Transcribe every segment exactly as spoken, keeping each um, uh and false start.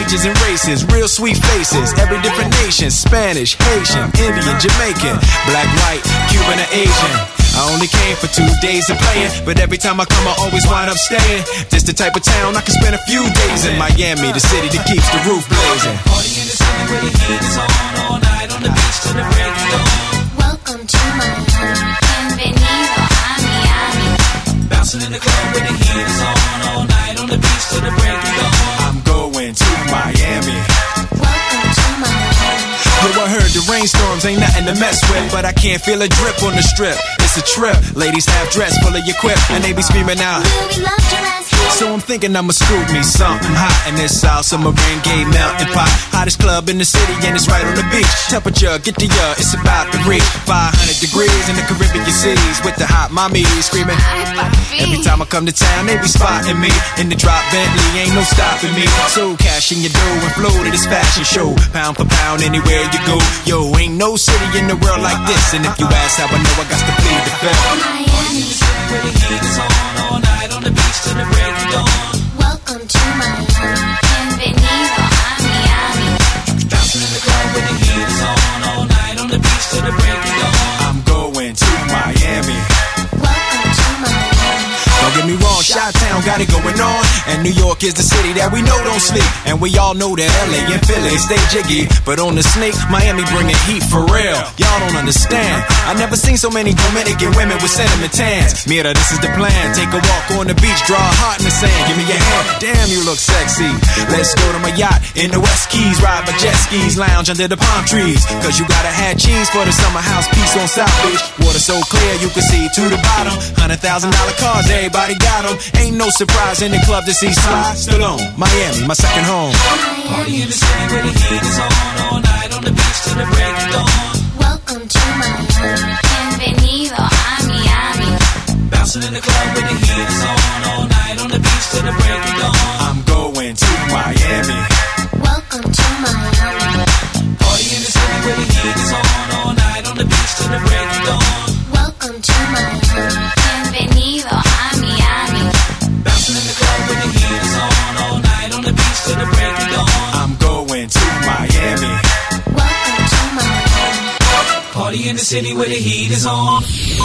ages and races, real sweet faces, every different nation, Spanish, Haitian, Indian, Jamaican, black, white, Cuban, or Asian. I only came for two days of playing, but every time I come I always wind up staying. This the type of town I can spend a few days in. Miami, the city that keeps the roof blazing. Party in the city where the heat is on, all night on the beach till the break of dawn. Welcome to Miami, bienvenido a Miami. Bouncing in the club where the heat is on, all night on the beach till the break of dawn. I'm going to Miami. Welcome to Miami. Yo, I heard the rainstorms ain't nothing to mess with, but I can't feel a drip on the strip. It's a trip. Ladies half dressed, full of your quip, and they be screaming out. Will we love your ass here? So I'm thinking I'ma scoop me something hot in this South Submarine Gay Mountain Pot. Hottest club in the city and it's right on the beach. Temperature, get the uh, it's about to reach five hundred degrees in the Caribbean seas with the hot mommy screaming. Every time I come to town, they be spotting me in the drop Bentley, ain't no stopping me. So cash in your dough and flow to this fashion show, pound for pound anywhere you go. Yo, ain't no city in the world like this, and if you ask how I know, I got to plead the fifth. Miami, Where the heat is on, all night on the beach till the break of dawn. welcome to Miami, bienvenido a Miami. Bouncing in the club where the heat is on, all night on the beach till the break of dawn. I'm going to Miami. Welcome to Miami. Don't get me wrong, Chi-Town got it going on, and New York is the city that we know don't sleep, and we all know that L A and Philly stay jiggy, but on the sneak, Miami bringing heat for real. Y'all don't understand. I never seen so many Dominican women with sentiment tans. Mira, this is the plan. Take a walk on the beach, draw a heart in the sand. Give me your hand. Damn, you look sexy. Let's go to my yacht in the West Keys, ride my jet skis, lounge under the palm trees. Cause you gotta have cheese for the summer house piece on South Beach. Water so clear you can see to the bottom. Hundred thousand dollar cars, everybody got them. Ain't no surprise in the club to see Sly Stallone. Miami, my second home. Party in the city where the heat is on, all night on the beach till the break of dawn. Welcome to Miami, bienvenido a Miami. Bouncing in the club where the heat is on, all night on the beach till the break of dawn. I'm going to Miami. Welcome to Miami. Party in the city where the heat is on, all night on the beach till the break of dawn. Welcome to Miami, bienvenido a Miami. Bouncing in the club where the heat is on, all night on the beach till the break of dawn. I'm going to Miami. Welcome to Miami. Party in the city where the heat is on.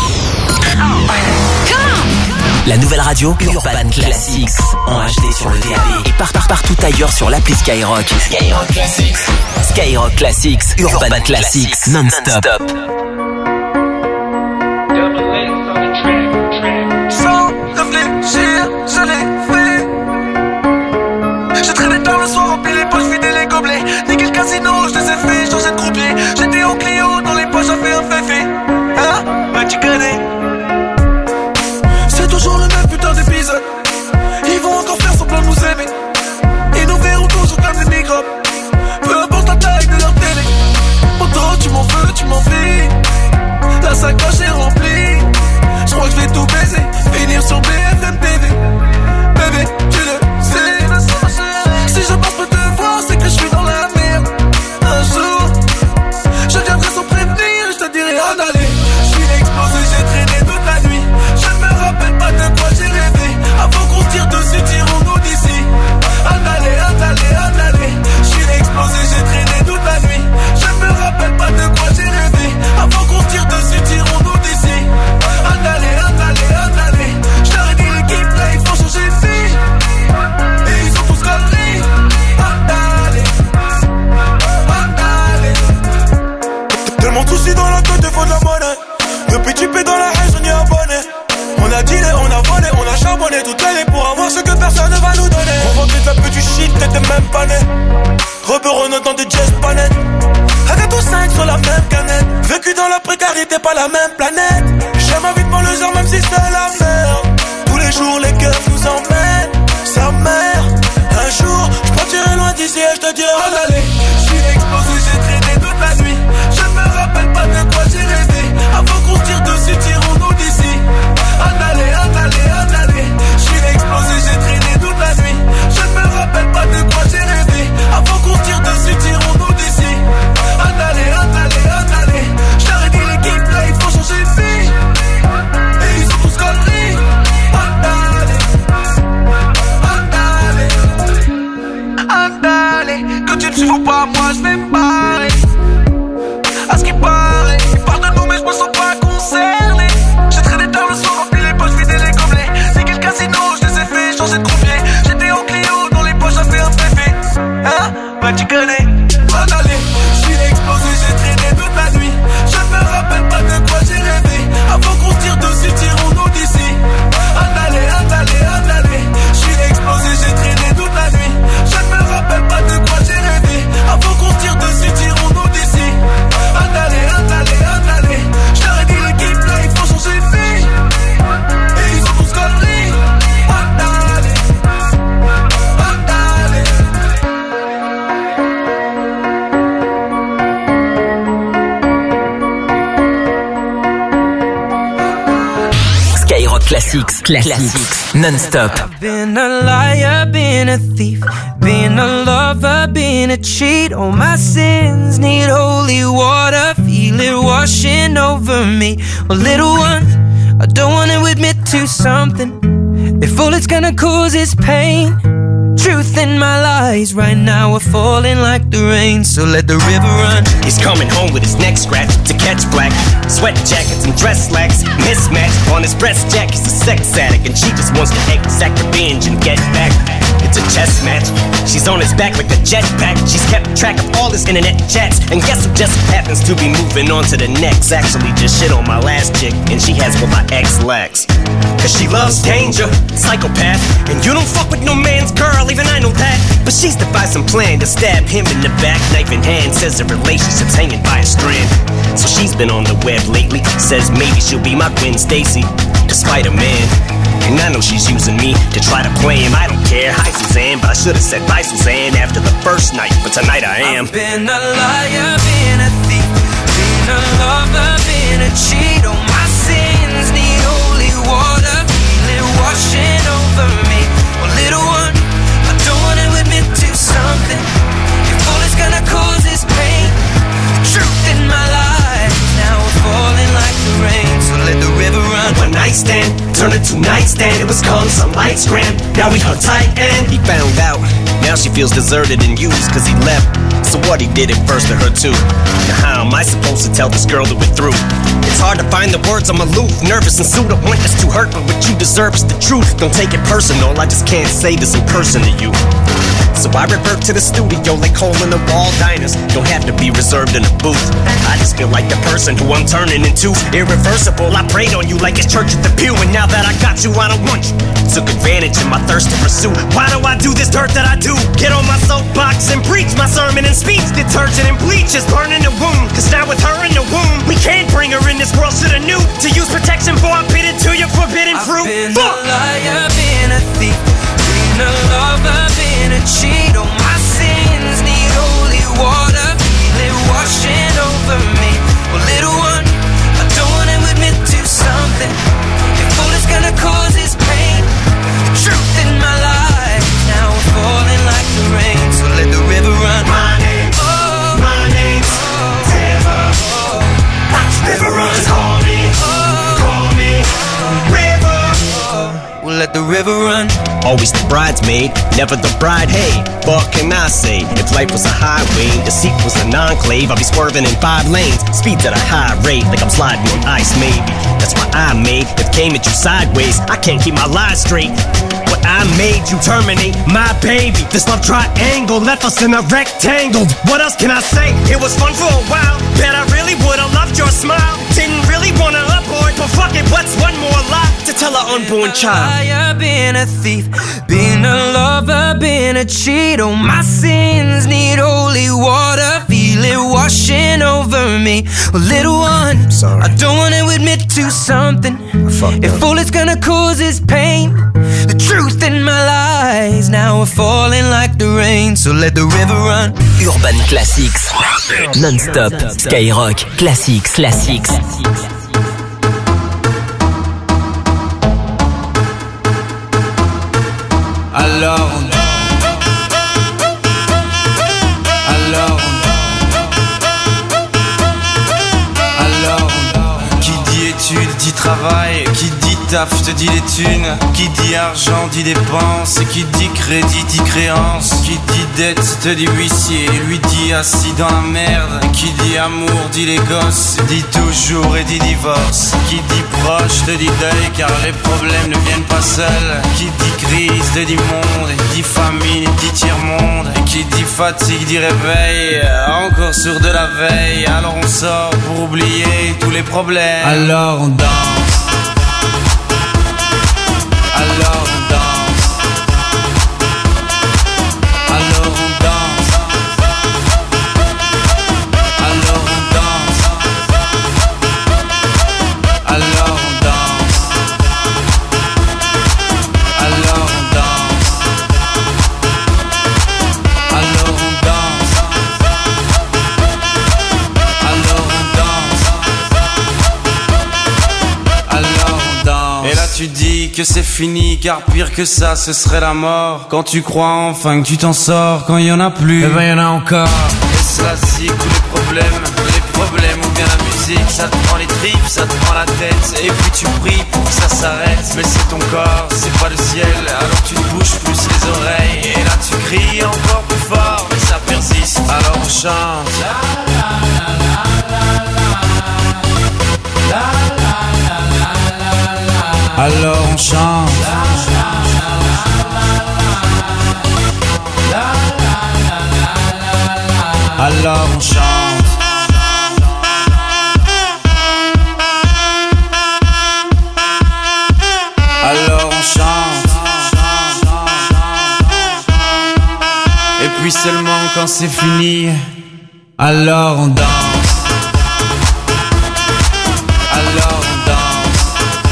La nouvelle radio Urban Classics en H D sur le D A B et par, par, partout ailleurs sur l'appli Skyrock. Skyrock Classics. Skyrock Classics, Urban Classics, non-stop. Sans réfléchir, je l'ai fait. J'ai traîné tard le soir, rempli les poches, vidé les gobelets. Niqué le casino, je les ai fait changer de croupier. J'étais au Clio, dans les poches, j'ai fait un féfé. Hein? Bah tu connais. C'est toujours le même putain d'épisode. Ils vont encore faire semblant de nous aimer. Ils nous verront toujours comme des microbes. Peu importe la taille de leur télé. Pourtant tu m'en veux, tu m'en fais. La sacoche est remplie. Je crois que je vais tout baiser. Finir sur B F M T V. Bébé, tu le sais. Si je passe pas te voir, c'est que je suis dans la merde. Un jour, je viendrai sans prévenir. Je te dirai en aller. Je suis explosé, j'ai traîné toute la nuit. Je ne me rappelle pas de quoi j'ai rêvé. Avant qu'on se tire dessus, tirons-nous d'ici. En aller, en aller, en aller. Je suis explosé, j'ai traîné toute la nuit. Je ne me rappelle pas de quoi j'ai rêvé. Avant qu'on se tire dessus, tirons-nous d'ici. En aller, en aller, en aller. Je leur ai dit l'équipe là, il faut changer de vie. Et ils ont tous conneries. En aller, en aller. Tellement de soucis dans la tête, il faut de la monnaie. Depuis tu paies dans la haine, on y est abonné. On a dealé, on a volé, on a charbonné toute l'année pour avoir ce que personne ne va nous donner. On vendait de la peu du shit, t'étais même pas né. Rebeu Renault dans des jazz panettes. Avec tous cinq sur la même canette. Vécu dans la précarité, pas la même planète. J'aime ma vie devant le genre, même si c'est la merde. Tous les jours, les keufs nous emmènent. Sa mère, un jour, je partirai loin d'ici et je te dirai en aller. Je suis explosé, j'ai traîné toute la nuit. Je ne me rappelle pas de quoi j'ai rêvé. Avant qu'on se tire dessus, tirons-nous d'ici. En aller, en aller, en aller. Je suis explosé, j'ai traîné toute la nuit. Je ne me rappelle pas de quoi j'ai rêvé. Avant qu'on se tire dessus, tirons-nous d'ici. En aller, en aller, en aller. Je leur ai dit l'équipe là, il faut changer de vie. Et ils ont tous conneries. En aller, en aller, en aller. aller. Que tu ne suives pas, moi je vais me barrer. À ce qui paraît, ils parlent de nous mais je me sens pas concerné. J'ai traîné tard le soir, rempli les poches, vidé les gobelets. Niqué le casino, je les ai fait changer de croupier. J'étais en Clio, dans les poches, ça fait un préfet. Hein? Bah tu connais. Bonne année, je suis explosé, j'ai traîné toute la nuit. Je ne me rappelle pas de quoi j'ai rêvé. Avant qu'on se tire dessus, tirons-nous d'ici. Andalé, andalé, andalé. Je suis explosé, j'ai traîné toute la nuit. Je ne me rappelle pas de quoi j'ai rêvé. Avant qu'on se tire dessus, tirons-nous d'ici. Andalé, andalé, andalé. Je leur ai dit l'équipe là, il faut changer de vie. Et ils ont tous conneries. Andalé, andalé. Skyrock Classics, Classics, non-stop. I've been a liar, been a thief, been a lover, been a cheat. All my sins need holy water, feel it washing over me. Well, little one, I don't want to admit to something. If all it's gonna cause is pain, truth in my lies right now are falling like the rain, so let the river run. He's coming home with his neck scratched to catch black. Sweat jackets and dress slacks, mismatch on his breast jack. He's a sex addict and she just wants to exact revenge and get back. It's a chess match. She's on his back like a jetpack. She's kept track of all his internet chats. And guess who just happens to be moving on to the next? Actually just shit on my last chick, and she has what my ex lacks. Cause she loves danger, psychopath. And you don't fuck with no man's girl, even I know that. But she's devised some plan to stab him in the back, knife in hand. Says the relationship's hanging by a strand. So she's been on the web lately. Says maybe she'll be my Gwen Stacy, despite a man. And I know she's using me to try to play him. I don't care, hi Suzanne, but I should've said bye Suzanne after the first night. But tonight I am. I've been a liar, been a thief, been a lover, been a cheat. All my sins need holy water, feel it washing over me. Well, little one, I don't wanna admit to something. If all it's gonna cause is pain, the truth in my life now we're falling like the rain, so let the river run. One night stand, turn it to nightstand. It was called some lights gram. Now we hung tight and he found out. Now she feels deserted and used cause he left. So what, he did it first to her too. Now how am I supposed to tell this girl that we're through? It's hard to find the words, I'm aloof, nervous and sued. I want this to hurt, but what you deserve is the truth. Don't take it personal, I just can't say this in person to you. So I revert to the studio like hole in the wall diners. Don't have to be reserved in a booth. I just feel like the person who I'm turning into. Irreversible, I prayed on you like it's church at the pew. And now that I got you, I don't want you. Took advantage of my thirst to pursue. Why do I do this dirt that I do? Get on my soapbox and preach my sermon and speech. Detergent and bleach is burning the wound. Cause now with her in the womb, we can't bring her in this world. Shoulda knew to use protection before I bit into your forbidden fruit. I've been Fuck! a liar, been a thief, been a lover, been a cheat. All my sins need holy water, feel it washing over me. Well, little one, I don't wanna admit to something. If all it's gonna cause is pain, the truth in my life now we're falling like the rain, so let the river run. My name's, Oh, my name's oh, River. oh, River runs, call me, call me, River. well, let the river run. Always the bridesmaid, never the bride, hey. What can I say? If life was a highway, the seat was an enclave, I'd be swerving in five lanes, speeds at a high rate, like I'm sliding on ice maybe. That's why I made, if came at you sideways, I can't keep my lies straight. What I made you terminate my baby. This love triangle left us in a rectangle. What else can I say? It was fun for a while, bet I really would've loved your smile. Didn't really wanna abort, but fuck it, what's one more lie to tell an unborn child? Liar, been a thief, been a lover, been a cheat. All my sins need holy water, feel it washing over me. Well, little one, Sorry. I don't wanna admit to something. If all it's gonna cause is pain, the truth in my lies now are falling like the rain, so let the river run. Urban Classics, non-stop. Skyrock Classics, Classics. Alors on Alors Alors Qui dit études dit travail, qui dit taf, je te dis les thunes. Qui dit argent dit dépense. Et qui dit crédit dit créance. Qui dit dette te dit huissier. Lui dit assis dans la merde. Et qui dit amour dit les gosses. Dit toujours et dit divorce. Qui dit proche te dit deuil car les problèmes ne viennent pas seuls. Qui dit crise te dit monde. Et dit famine dit tiers-monde. Et qui dit fatigue dit réveil. Encore sur de la veille. Alors on sort pour oublier tous les problèmes. Alors on danse. Alors on danse. Alors on danse. Alors on danse. Alors on danse. Alors on danse. Alors on danse. Alors on danse. Alors on danse. Et là tu dis que c'est fini, car pire que ça ce serait la mort. Quand tu crois enfin que tu t'en sors, quand il y en a plus, eh ben y en a encore. Et cela c'est tous les problèmes, les problèmes ou bien la musique. Ça te prend les tripes, ça te prend la tête. Et puis tu pries pour que ça s'arrête. Mais c'est ton corps, c'est pas le ciel. Alors tu te bouges plus les oreilles. Et là tu cries encore plus fort, mais ça persiste. Alors on chante. Alors on chante. Alors on chante. Alors on chante. Et puis seulement quand c'est fini, alors on danse. Alors on danse.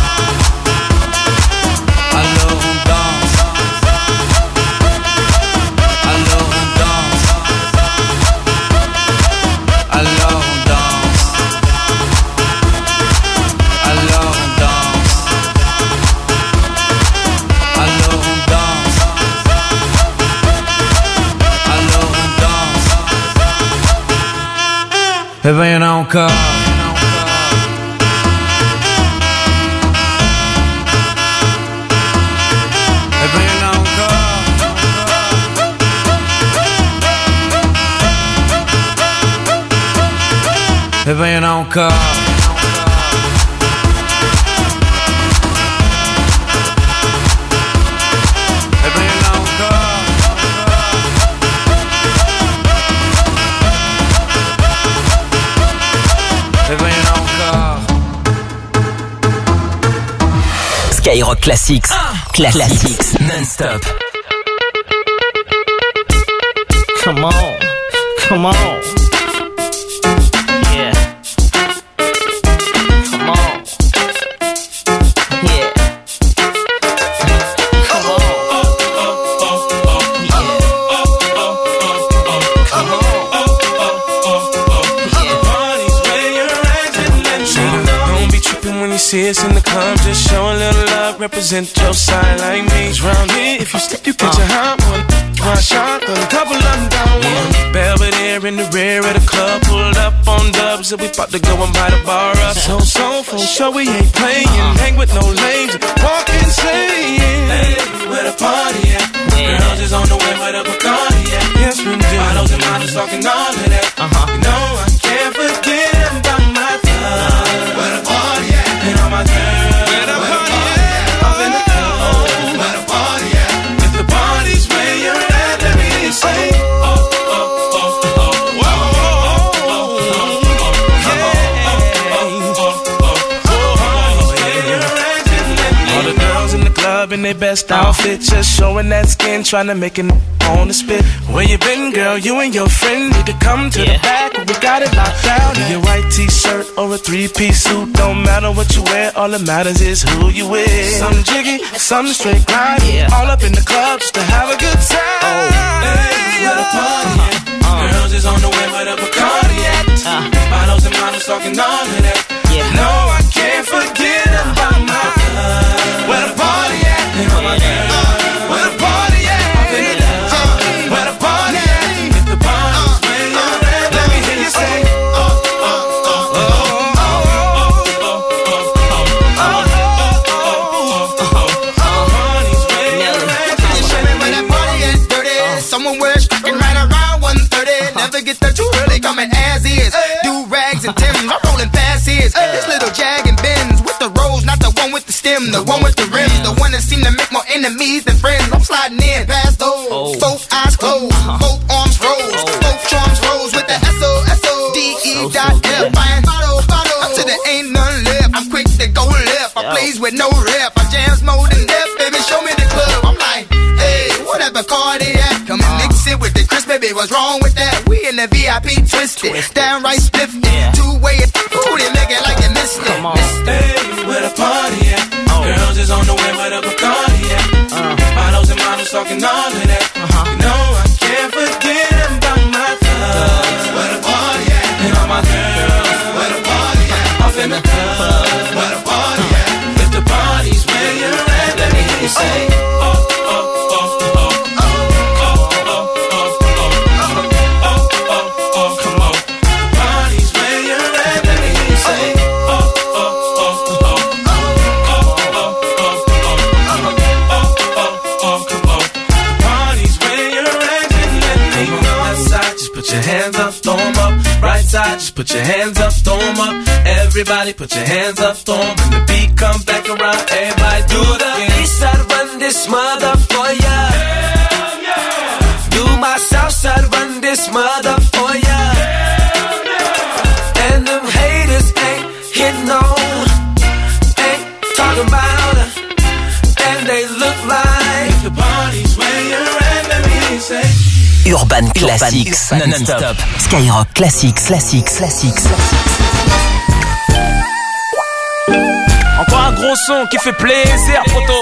Alors on danse. Alors on danse. Alors on danse. Alors on danse. Alors on danse. Alors on danse. Eh ben y'en a encore. Eh ben y'en a encore. Eh ben y'en a encore. Eh ben y'en a encore. Eh ben y'en a encore. Skyrock Classics. Cla- Classics non-stop. Come on, come on. Yeah. Come on. Yeah. Come on. Yeah. Come on. Don't be tripping when you see us in the club. Just show a little love, represent your side like me. Round here, if you slip, you get your hot one. One shot, a couple of them down one. Belvedere in the rear of the club, pulled up on dubs, and we about to go and buy the bar up. So, so, for sure we ain't playing. Hang with no lames, walk insane. Hey, where the party at? Girls is on the way where the Bacardi at. Yes, we do. Bottles and models talking all of that. Uh-huh. You know I can't forget about my thug. Where the party at? And all my girls. Where the party at? Up in the club. Where the party at? If the party's where you're at, let me hear you say. Oh, oh, oh, oh, oh, whoa, oh, oh, yeah. All the girls in the club in their best outfit, just showing that skin, trying to make it on the spit. Where you been, girl? You and your friend need to come to yeah. the back. We got it locked down. In your white t-shirt or a three-piece suit, don't matter what you wear. All that matters is who you with. Some jiggy, some straight grind. Yeah. All up in the club just to have a good time. Oh, hey, where the party at? Uh, Girls is on the way where the Bacardi at. Uh, Bottles and models talking all of that. Yeah. No, I can't forget about my love. Where the party at? And all my girls. Where the party at? Up in the club. Where the party at? If the party's where you're at, let me hear you say. Oh, oh, oh, oh, oh, oh, oh, oh, oh, oh, oh, oh, niggas that you really coming as is. Do rags and Timbs, I'm rolling past his. This little Jag and Benz with the rose, not the one with the stem, the one with the rim, the one that seem to make more enemies than friends. I'm sliding in past those, oh. both eyes closed, uh-huh. both arms rose, oh. both charms rose with the S O S O D E dot F. Buying bottle, bottle, until there ain't none left. I'm quick to go left, I plays with no rep, I jams more than death, baby, show me the club. I'm like, hey, whatever car they at, come and mix it with the crisp, baby, what's wrong with that? We in the V I P twisted, downright spiffed, yeah. two-way, ooh, they make it like you missed it. Hey, where the party at? Oh. Girls is on the way where the Bacardi at. Uh. Bottles and models talking all of that. Uh-huh. You know I can't forget about my thugs. Where the party at? And all my girls. Where the party at? Off in the club. Where the party at? If the party's where you're at, let me hear you say, oh, oh, oh, oh, oh, oh, oh, oh, oh, oh, oh, come on. The party's where you're at, let me hear you say, oh, oh, oh, oh, oh, oh, oh, come on. The party's where you're at, and let me know. Left side, just put your hands up, throw 'em up. Right side, just put your hands up, throw 'em up. Everybody put your hands up, throw 'em. When the beat comes back around, everybody do the east side, run this mother for ya. Hell yeah. Do my south side, run this mother for ya. Hell yeah. And them haters ain't hitting on, ain't talking about her, and they look like the party's where you're at, let me hear you say. Urban Classics, non-stop. Skyrock Classics, Classics, Classics. Encore un gros son qui fait plaisir, poto.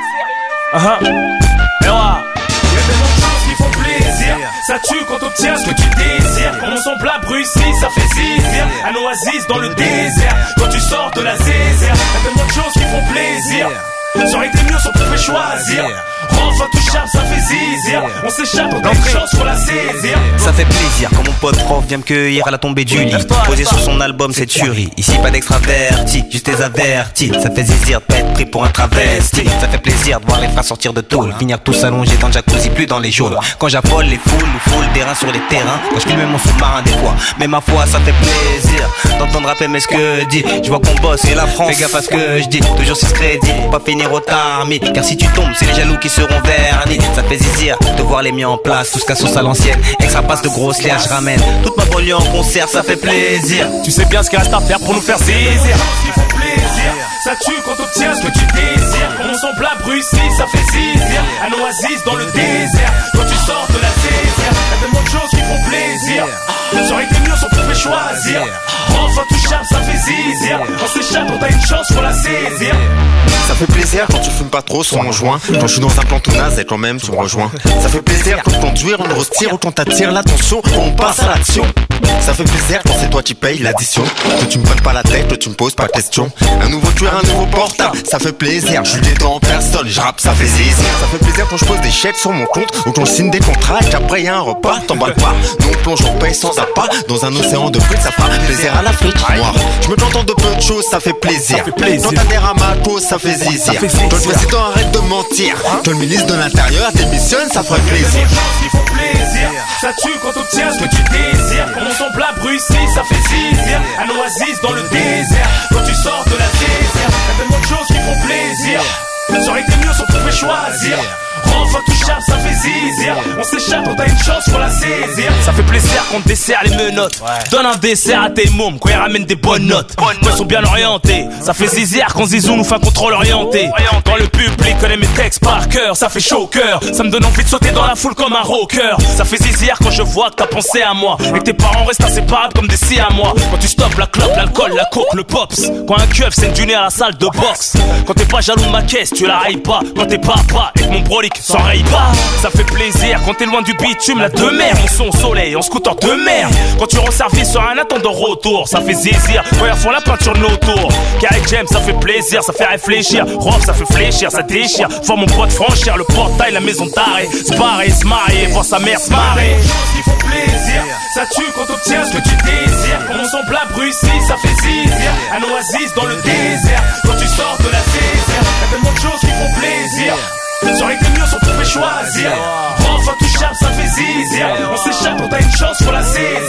Uh-huh. Et voilà. Y'a tellement de choses qui font plaisir. Ça tue quand t'obtiens ce que tu désires. Comme son plat Bruxelles, ça fait zizir. Un oasis dans le désert. Quand tu sors de la zézère. Y'a tellement de choses qui font plaisir. Ça aurait été mieux si on pouvait choisir. Rentre intouchable, ça fait zizir. On s'échappe, on a une chance pour la saisir. Ça fait plaisir quand mon pote prof vient me cueillir à la tombée du lit. Posé sur son album, c'est tuerie. Ici pas d'extraverti, juste des avertis. Ça fait zizir de pas être pris pour un travesti. Ça fait plaisir de voir les frères sortir de tôle. Finir tous allongés dans le jacuzzi, plus dans les geôles. Quand j'affole les foules, ou foule des reins sur les terrains. Quand je filme mon sous-marin des fois. Mais ma foi, ça fait plaisir d'entendre rapper mais ce que dit. Je vois qu'on bosse et la France, fais gaffe à ce que je dis. Toujours six crédits pour pas finir au tarmi. Car si tu tombes, c'est les jaloux qui seront vernis. Ça fait zizir de voir les miens en place. Tout ce qu'à sauce à l'ancienne. Extra passe de grosses liens, je ramène toute ma banlieue en concert, ça fait plaisir. Tu sais bien ce qu'il reste à faire pour nous faire zizir. Qui font plaisir. Ça tue quand t'obtiens ce que tu désires. Comme son plat Bruxelles, ça fait zizir. Un oasis dans le désert. Quand tu sors de la zézère. Y'a tellement de choses qui font plaisir. Ça aurait été mieux si on pouvait choisir. Enfin touchable, ça fait zizir. On s'échappe, on a une chance pour la saisir. Ça fait plaisir quand tu fumes pas trop sur mon joint. Quand je suis dans un plan tout naze et quand même tu me rejoins. Ça fait plaisir quand conduire on retire ou quand t'attires l'attention. On passe à l'action. Ça fait plaisir quand c'est toi qui payes l'addition. Que tu me prennes pas la tête, que tu me poses pas de questions. Un nouveau tueur, un nouveau portable. Ça fait plaisir, je suis détend en personne. Je rappe, ça fait zizir. Ça fait plaisir quand je pose des chèques sur mon compte ou quand je signe des contrats et qu'après y'a un repas. T'emballes pas, nous on plonge, on paye sans appât. Dans un océan de frites, ça fera plaisir à l'Afrique. Moi, je me contente de peu de choses, ça fait plaisir. Ça fait plaisir. Quand t'adhères à ma cause, ça fait zizir. Quand le président arrête de mentir, quand le ministre de l'Intérieur démissionne, ça ferait plaisir. Qui font plaisir. Ça tue quand t'obtiens ce que tu désires. Comme son plat Bruxelles, ça fait zizir. Un oasis dans le désert. Quand tu sors de la zézère. Y'a tellement de choses qui font plaisir. Ça aurait été mieux si on pouvait choisir. Enfin touchable, ça fait zizir. On s'échappe, on a une chance pour la saisir. Ça fait plaisir qu'on te dessert les menottes. Ouais. Donne un dessert à tes mômes quand ils ramènent des bonnes notes. Quand ils sont bien orientés. Ça fait zizir quand Zizou nous fait un contrôle orienté. Quand le public connaît mes textes par cœur, ça fait chaud au cœur. Ça me donne envie de sauter dans la foule comme un rocker. Ça fait zizir quand je vois que t'as pensé à moi et que tes parents restent inséparables comme des si à moi. Quand tu stoppes la clope, l'alcool, la coke, le pops. Quand un keuf c'est du nez à la salle de boxe. Quand t'es pas jaloux de ma caisse, tu la railles pas. Quand t'es papa et que mon brolic s'enraye pas. Ça fait plaisir quand t'es loin du bitume, la de mer. On son au soleil, en scooter de mer. Quand tu rends service sur un attendant retour, ça fait zizir quand ils font la peinture de nos tours. Qu'avec James ça fait plaisir, ça fait réfléchir. Rob ça fait fléchir, ça déchire. Voir mon pote franchir le portail, la maison d'arrêt. Se barrer, se marier, voir sa mère se marrer. Qui font plaisir. Ça tue quand t'obtiens ce que tu désires. Comme son plat Bruxelles, ça fait zizir. Un oasis dans le désert. Quand tu sors de la zézère. Y'a tellement de choses qui font plaisir. Ça aurait été mieux si on pouvait choisir. Enfin touchable, ça fait zizir. On s'échappe, on a une chance pour la saisir.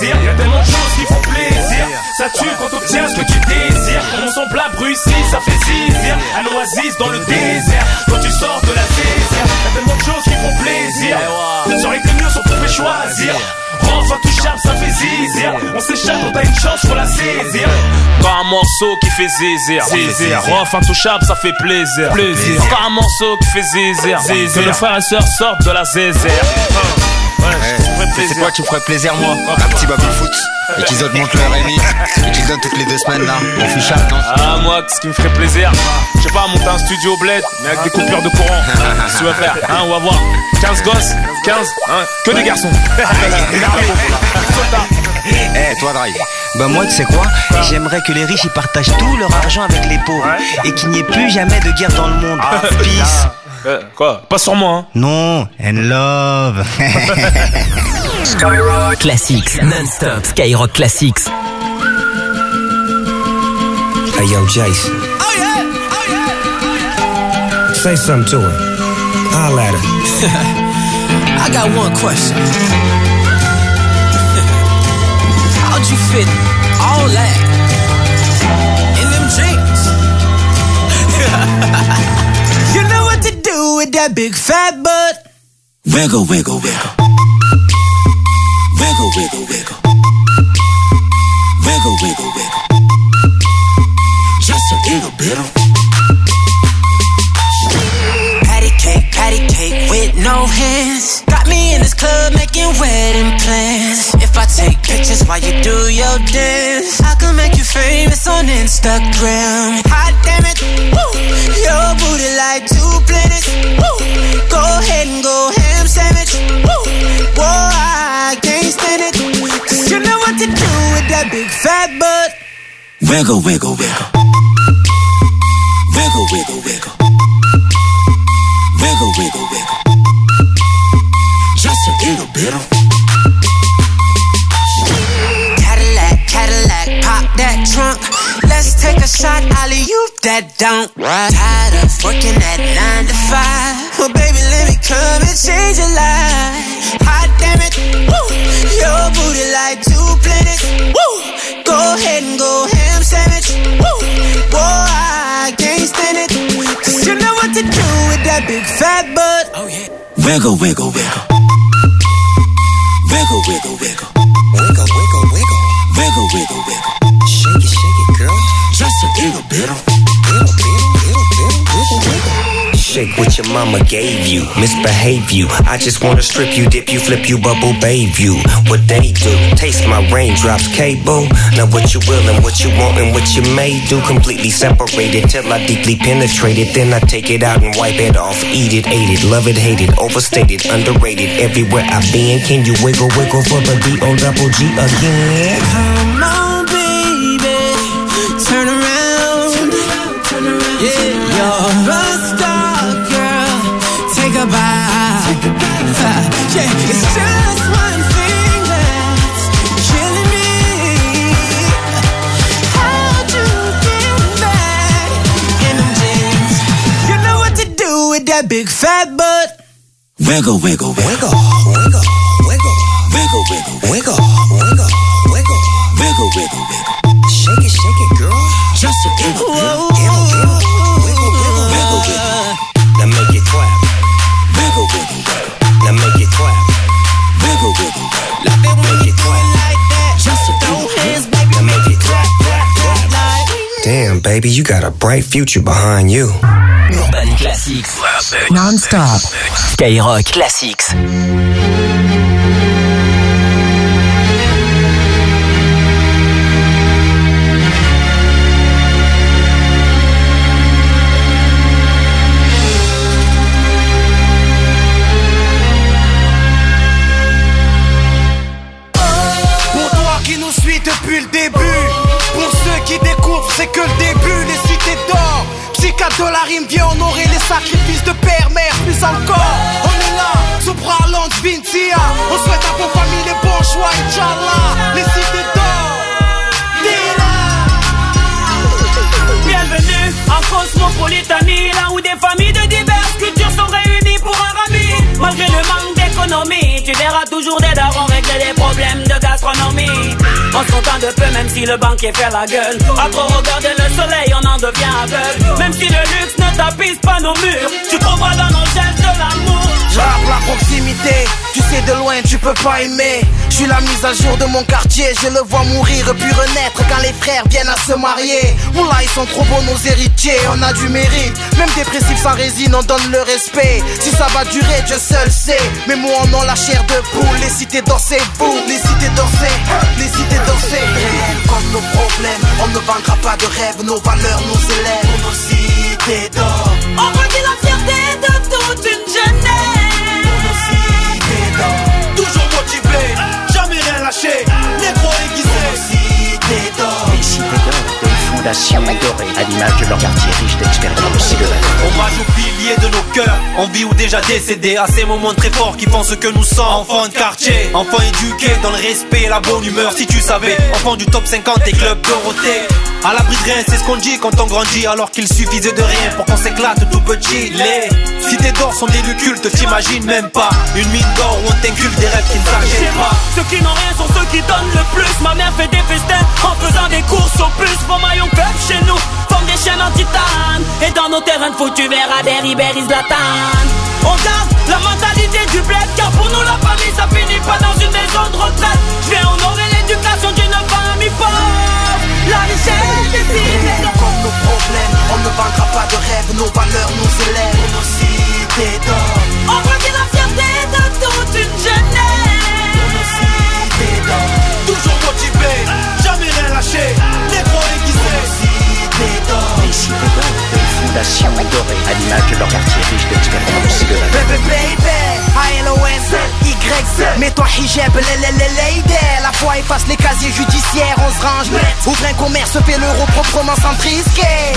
ça tue quand t'obtiens ce que tu désires. Mon son plat Bruxelles, ça fait zizir. Un oasis dans le désert, quand tu sors de la désert. Y'a tellement de choses qui font plaisir. Sur les que mieux sont pour faire choisir. Rof intouchable, ça fait zizir. On s'échappe quand t'as une chance, faut la saisir. Encore un morceau qui fait zizir. Zizir. Rof intouchable, ça fait plaisir. Plaisir. Encore un morceau qui fait zizir. Zizir. Que nos frères et sœurs sortent de la zézère. Ouais, ouais. C'est quoi, tu me ferais plaisir, moi? Un petit baby foot. Et qu'ils augmentent leur R M I. Et qu'ils donnent toutes les deux semaines, là. On fichable, non? Ah, moi, ce qui me ferait plaisir, je sais pas, monter un studio bled, mais avec des coupures de courant. Si tu veux faire, hein, on va voir. quinze gosses, quinze, hein, que des garçons. Eh, hey, toi, Drive. Bah, moi, tu sais quoi? J'aimerais que les riches ils partagent tout leur argent avec les pauvres. Ouais. Et qu'il n'y ait plus jamais de guerre dans le monde. Ah, peace. Euh, quoi? Pas sur moi, hein? Non, and love. Skyrock Classics, non-stop Skyrock Classics. Hey yo, Jason. Oh yeah, oh yeah, oh yeah. Say something to her. Holla at her. I got one question. How'd you fit all that in them jeans? You know what to do with that big fat butt. Wiggle, wiggle, wiggle. Wiggle, wiggle, wiggle. Wiggle, wiggle, wiggle. Just a little bit of patty cake, patty cake with no hands. Got me in this club making wedding plans. If I take pictures while you do your dance, I can make you famous on Instagram. Hot damn it, woo. Your booty like two planets. Woo. Go ahead and go ham sandwich. Woo. Whoa, I can't stand it. Cause you know what to do with that big fat butt. Wiggle, wiggle, wiggle. Wiggle, wiggle, wiggle. Wiggle, wiggle, wiggle. Just a little bit of Cadillac, Cadillac, pop that trunk. Let's take a shot, alley-oop that dunk. Tired of working at nine to five. Well, baby, let me come and change your life. Hot damn it, woo. Your booty like two planets. Woo. Go ahead and go ham sandwich. Woo. Boy, I can't stand it. Cause you know what to do with that big fat butt. Oh yeah. Wiggle, wiggle, wiggle. Wiggle, wiggle, wiggle. Wiggle, wiggle, wiggle. Wiggle, wiggle, wiggle. Shake it, shake it, girl. Just a little bit of little, little, little, little, wiggle, wiggle. Shake what your mama gave you, misbehave you. I just wanna strip you, dip you, flip you, bubble bathe you. What they do, taste my raindrops, cable. Now what you will and what you want and what you may do. Completely separated till I deeply penetrate it. Then I take it out and wipe it off. Eat it, ate it, love it, hate it. Overstated, underrated. Everywhere I've been, can you wiggle, wiggle for the D O double G again? Come on, baby, turn around. Yeah, you're a star, girl. Take a bow. Yeah, it's just one thing that's killing me. How'd you get back in them jeans? You know what to do with that big fat butt. Wiggle, wiggle, wiggle, wiggle, wiggle, wiggle, wiggle, wiggle, wiggle, wiggle, wiggle, wiggle, wiggle. Shake it, shake it, girl. Just a little, little, little, little, wiggle, wiggle, wiggle, wiggle. Now make it clap. Wiggle, wiggle, wiggle. Now make it clap. Wiggle, wiggle, wiggle. Love it when you do it like that. Just a throw hands, baby. Now make it clap, clap, clap. Like. Damn, baby, you got a bright future behind you. Urban Classics. Classics. Non-stop. Skyrock Classics. Depuis le début, pour ceux qui découvrent, c'est que le début. Les cités d'or, psychiatre de la rime vient honorer les sacrifices de père, mère, plus encore. On est là, Sopraland, Vintia. On souhaite à vos familles les bons choix, Inch'Allah. Les cités d'or, t'es là. Bienvenue en Cosmopolitanie, là où des familles de diverses cultures sont réunies pour un rami. Malgré le manque d'économie, tu verras toujours des darons régler des problèmes de gastronomie. On se contente de peu même si le banquier fait la gueule. À trop regarder le soleil, on en devient aveugle. Même si le luxe ne tapisse pas nos murs, tu trouveras dans nos gestes de l'amour. J'rappe la proximité, tu sais de loin tu peux pas aimer. Je suis la mise à jour de mon quartier, je le vois mourir puis renaître quand les frères viennent à se marier. Oula, ils sont trop beaux nos héritiers, on a du mérite. Même dépressifs sans résine, on donne le respect. Si ça va durer, Dieu seul sait. Mais moi on a la chair de poule, les cités d'or c'est vous. Les cités d'or c'est, les cités d'or c'est réel comme nos problèmes. On ne vaincra pas de rêves, nos valeurs nous élèvent. Nos cités d'or, on redit la fierté de toute une jeunesse. Nos cités d'or, toujours motivé, jamais rien lâché, négro aiguisé. Nos cités d'or, les cités d'or, des fondations dorées, à l'image de leur quartier riche d'expérience et de valeurs. Hommage aux piliers de nos cœurs, en vie ou déjà décédés, à ces moments très forts qui font ce que nous sommes. Enfants de quartier, enfants éduqués dans le respect et la bonne humeur. Si tu savais, enfants du top cinquante et club Dorothée. À l'abri de rien, c'est ce qu'on dit quand on grandit, alors qu'il suffisait de rien pour qu'on s'éclate tout petit. Les cités d'or sont des lieux cultes, t'imagines même pas une mine d'or où on t'inculque des rêves qui ne s'achètent pas. Ceux qui n'ont rien sont ceux qui donnent le plus. Ma mère fait des festins en faisant des courses au plus. Pour maillon club chez nous, forme des chaînes en titane. Et dans nos terrains de foot, tu verras des Ribéry Zlatan. On garde la mentalité du bled, car pour nous la famille ça finit pas dans une maison de retraite. Je vais honorer l'éducation d'une famille pauvre. La richesse des cités comme nos problèmes, on ne vaincra pas de rêves, nos valeurs nous élèvent. Nos cités d'or, on redit la fierté de toute une jeunesse. Nos cités d'or, toujours motivé, jamais rien lâché, négro aiguisé. Nos cités d'or, les cités d'or, des fondations dorées, à l'image de leur quartier riche d'expérience et de valeurs. Baby baby, A L O S Y Z, mets-toi hijab, lady. La foi efface les casiers judiciaires, on se range net. Ouvre un commerce, fais l'euro proprement sans risquer.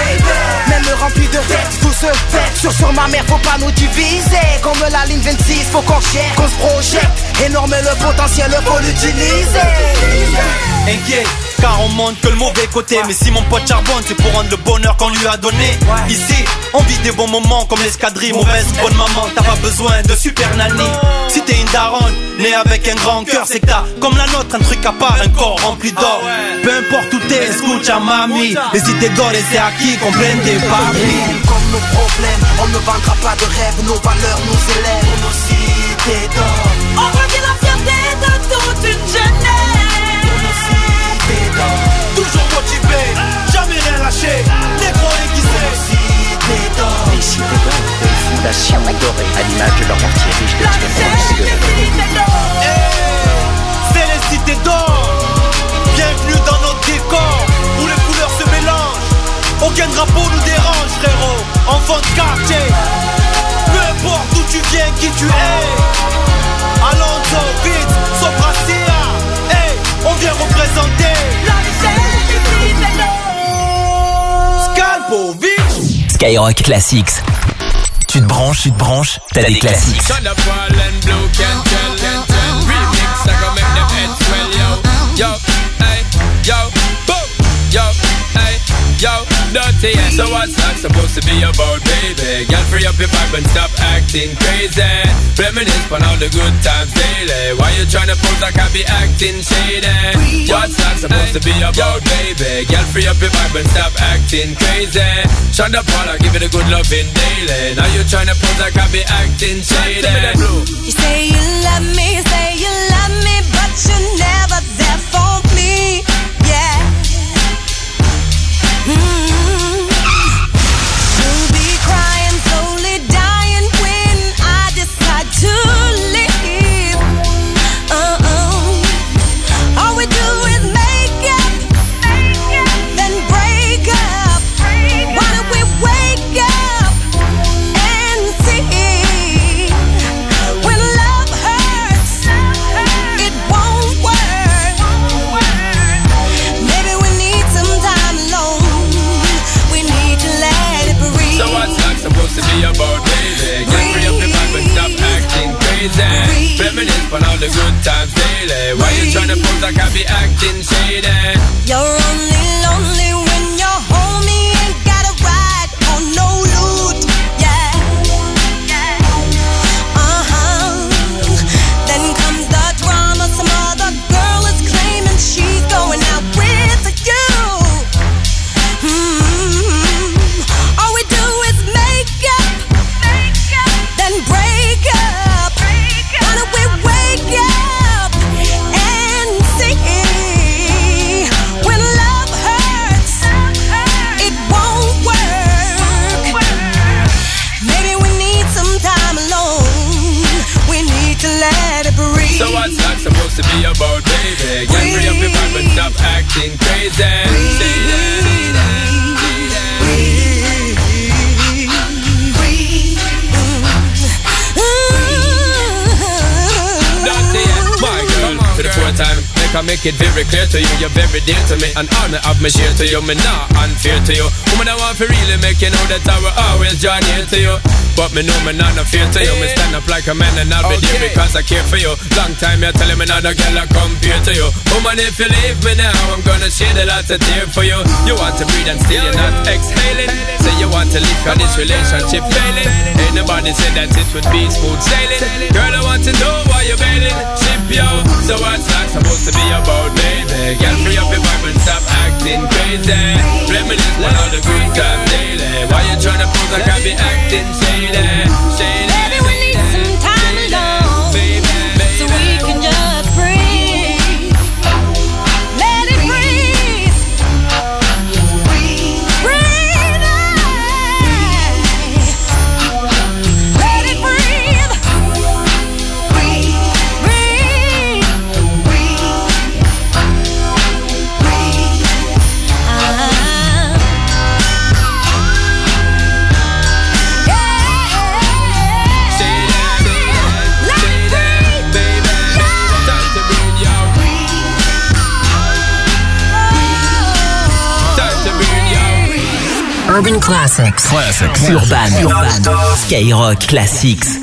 Même rempli de dettes, tout se fait. Sur sur ma mère, faut pas nous diviser. Comme la ligne vingt-six, faut qu'on gère, qu'on se projette. Énorme le potentiel, faut l'utiliser. Inquiet, car on montre que le mauvais côté. Mais si mon pote charbonne, c'est pour rendre le bonheur qu'on lui a donné. Ici, on vit des bons moments comme l'escadrille. Mauvaise ou bonne maman, t'as pas besoin de super nanny. Si t'es une daronne, née avec un grand cœur, c'est que t'as, comme la nôtre, un truc à part, un corps rempli d'or. Peu importe où t'es, escucha mami. Les cités d'or et c'est acquis, comprennent tes papilles. Comme nos problèmes, on ne vaincra pas de rêves, nos valeurs nous élèvent. Nos cités d'or, on redit la fierté de toute une jeunesse. Nos cités d'or, toujours motivé, jamais rien lâché, négro aiguisé. Nos cités d'or, les cités d'or, des fondations dorées, à l'image de leur quartier riche d'expérience et de valeurs. C'est les cités d'or, bienvenue dans notre décor, où les couleurs se mélangent. Aucun drapeau nous dérange, frérot. Enfant de quartier, peu importe d'où tu viens, qui tu es. Alonso, Vitz, Sopracia, hey, on vient représenter la richesse des cités d'or. Scalpo, Vitz. Skyrock Classics. Tu te branches, tu te branches, t'as des classiques. Yo, hey, yo, boom, yo, hey, yo, dirty. So what's that supposed to be about, baby? Girl, free up your vibe and stop acting crazy. Reminisce on all the good times daily. Why you tryna pose like I be acting shady? What's that supposed to be about, baby? Girl, free up your vibe and stop acting crazy. Shonda Paula, give it a good loving daily. Now you tryna pose like I be acting shady. You say you love me, you say you love me, but you're never there for me, yeah. Mm-hmm. You'll be crying, slowly dying when I decide to leave. Uh-uh. All we do is make up, then break up. Why don't we wake up and see? When love hurts, it won't work. Maybe we need some time alone. We need to let it breathe. So what's that supposed to be about, baby? Get free up the vibe and stop acting crazy. Reminisce on all the good times daily. Why you tryna pose like I be acting shady? You're only lonely when your homie ain't got a ride or no loot, yeah. Uh-huh. Then comes the drama. Some other girl is claiming she's going out with be about, baby? Girl, free up your vibe and stop acting crazy. Say that, say that. For the fourth time, make I make it very clear to you, you're very dear to me, and all me have me share to you, me not unfair to you. Woman, I want to really make you know that I will always join here to you. But me know me not no fear to you. Me stand up like a man and I'll be okay. There because I care for you. Long time you're telling me not a girl I compare to you. Woman, if you leave me now, I'm gonna shed a lot of tears for you. You want to breathe and still you're not exhaling. Say you want to leave cause this relationship failing. Ain't nobody said that it would be smooth sailing. Girl, I want to know why you're bailing. Ship yo, so what's that supposed to be about, baby? Girl, free up your vibe and stop acting crazy. Reminisce one of the good times daily. Why you tryna pose like I be acting shady? Shady. Baby, we need some time alone, baby, baby. So we can just breathe. Let it breathe. Breathe. Breathe. Let it breathe. Breathe. Breathe. Breathe. Ah. Urban Classics. Classics. Urban. Urban. Skyrock Classics.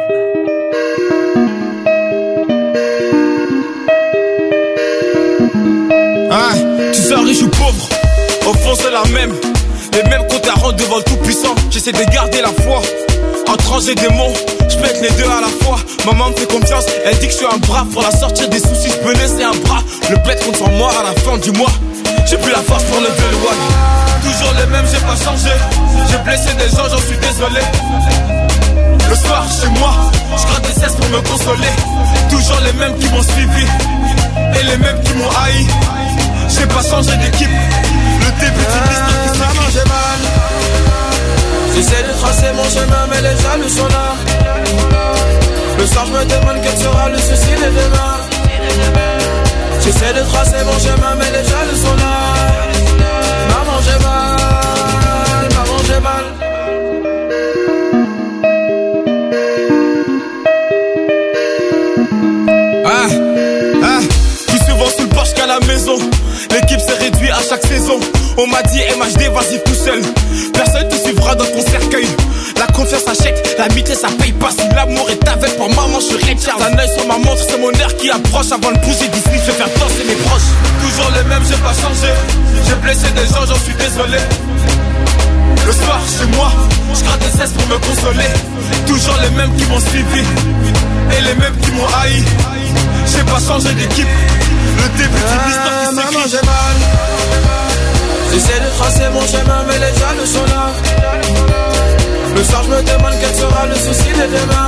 Hein, tu sois riche ou pauvre, au fond c'est la même. Les mêmes comptes à rendre devant le tout-puissant. J'essaie de garder la foi. Entre anges et démons, je pète les deux à la fois. Maman me fait confiance, elle dit que je suis un bras. Pour la sortir des soucis, je peux laisser un bras. Le bled compte sur moi à la fin du mois. J'ai plus la force pour lever le one. Toujours les mêmes, j'ai pas changé. J'ai blessé des gens, j'en suis désolé. Le soir chez moi, je gratte des cesses pour me consoler. Toujours les mêmes qui m'ont suivi et les mêmes qui m'ont haï. J'ai pas changé d'équipe. Le début d'une histoire qui s'écrit. J'ai mal. J'essaie de tracer mon chemin mais les jaloux sont là. Le soir je me demande quel sera le souci de demain. J'essaie de tracer mon chemin mais les jaloux sont là. Maman j'ai mal, maman j'ai mal. Ah, ah, plus souvent sous le porche qu'à la maison. L'équipe s'est réduite à chaque saison. On m'a dit M H D vas-y tout seul. Personne te suivra dans ton cercueil. La confiance achète, l'amitié ça paye pas. Si l'amour est aveugle pour maman je suis Richard. Un œil sur ma montre, c'est mon air qui approche. Avant de bouger Disney, je vais faire danser mes proches. Toujours les mêmes, j'ai pas changé. J'ai blessé des gens, j'en suis désolé. Le soir chez moi, je gratte des cesses pour me consoler. Toujours les mêmes qui m'ont suivi et les mêmes qui m'ont haï. J'ai pas changé d'équipe. Le début d'une histoire qui s'écrit. Maman j'ai mal. J'essaie de tracer mon chemin mais les jaloux sont là. Le soir je me demande quel sera le souci de demain.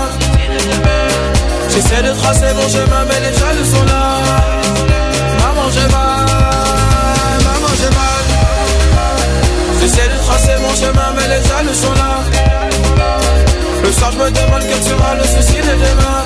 J'essaie de tracer mon chemin mais les jaloux sont là. Maman j'ai mal, maman j'ai mal. J'essaie de tracer mon chemin mais les jaloux sont là. Le soir je me demande quel sera le souci de demain.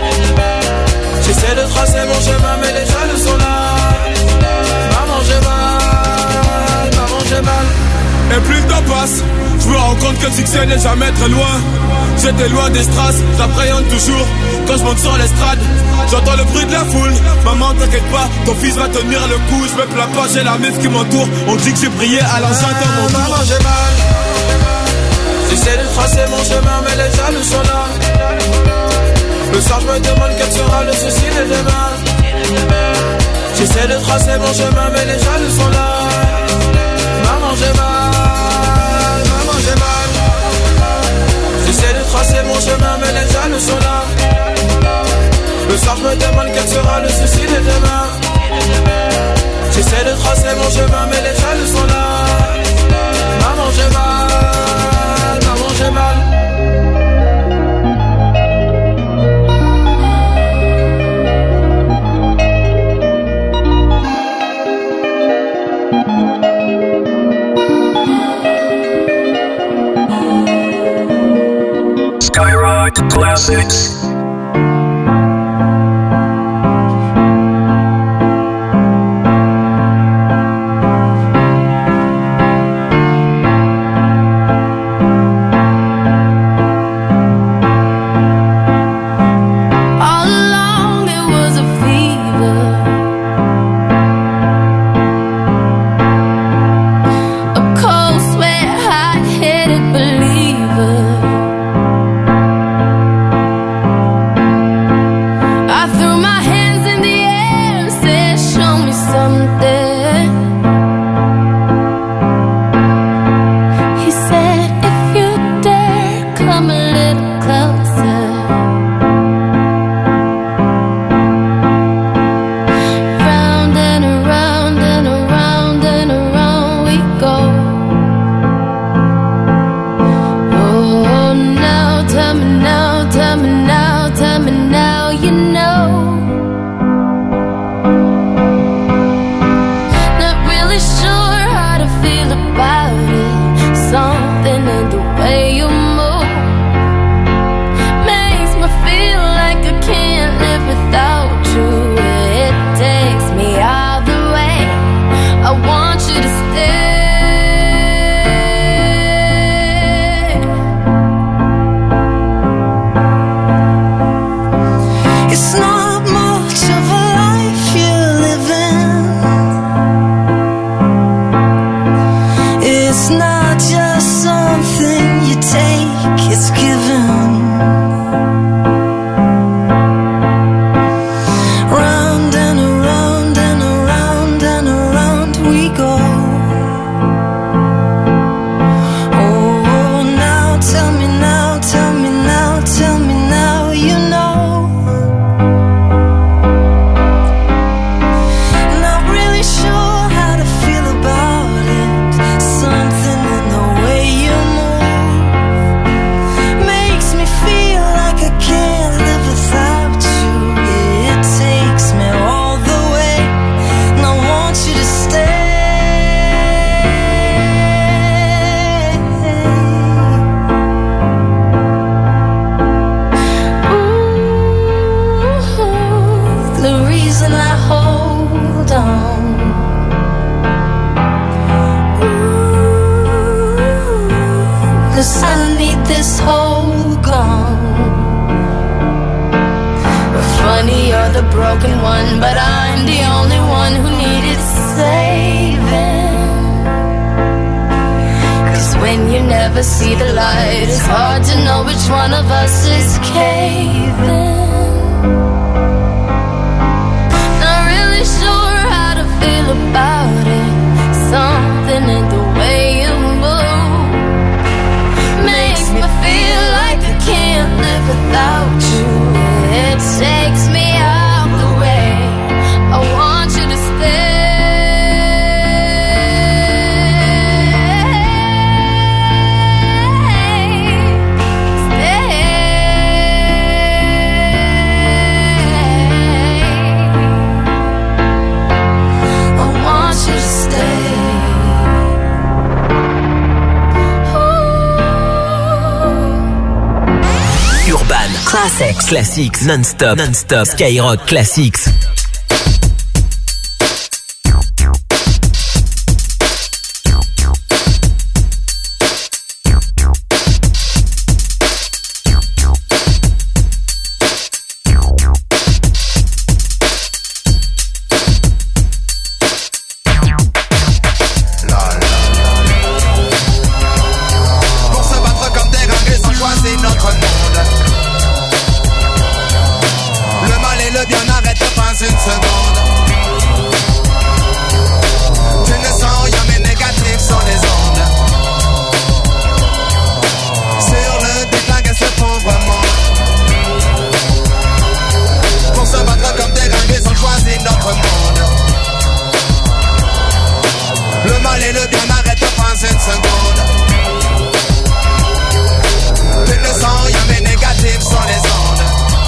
J'essaie de tracer mon chemin mais les jaloux sont là. Maman j'ai mal, maman j'ai mal. Et plus le temps passe, je me rends compte que le succès n'est jamais très loin. J'étais loin des strass, j'appréhende toujours. Quand je monte sur l'estrade, j'entends le bruit de la foule. Maman t'inquiète pas, ton fils va tenir le coup. Je me plains pas, j'ai la meuf qui m'entoure. On dit que j'ai brillé, alors j'entends mon tour. Maman j'ai mal. J'essaie de tracer mon chemin mais les jaloux sont là. Le soir je me demande quel sera le souci de demain. J'essaie de tracer mon chemin mais les jaloux sont là. Maman j'ai mal, maman j'ai mal. J'essaie de tracer mon chemin mais les jaloux sont là. Le soir je me demande quel sera le souci de demain. J'essaie de tracer mon chemin mais les jaloux sont là. Maman j'ai mal, maman j'ai mal. Skyrock Classics. something. He said, if you dare, come a little closer. Round and around and around and around we go. Oh, now tell me now, tell me now, tell me now, you know. Not really sure how to feel about it. Something in the way you move makes me feel like I can't live without you. It takes me all the way. I want you to stay. It's not much of a life you're living. It's not just something you take, it's given. Round and around and around and around we go. Oh, now tell me now, tell me now, tell me now, you know. Not really sure how to feel about it. Something in the way you move makes me feel like I can't live without you. It takes me all the way, and I want you to stay. Ooh, the reason I hold on. Ooh, 'cause I need this whole gone. Funny, you're the broken one, but I'm the only one who needed saving. 'Cause when you never see the light, it's hard to know which one of us is caving. Not really sure how to feel about it. Something in the way you move makes me feel like I can't live without you. It takes me out the way. I want you to stay. I want you to stay. Urban Classics. Classics non-stop. Non-stop. Skyrock Classics. Pour se battre comme des ringues sans choisir notre monde. Le mal et le bien n'arrêtent pas une seconde. Tu ne sens rien mais négatif sur les ondes. Sur le déclin qu'est ce pauvre monde. Pour se battre comme des ringues sans choisir notre monde. Le mal et le bien n'arrêtent pas une seconde. Tu ne sens rien mais négatif sur les ondes.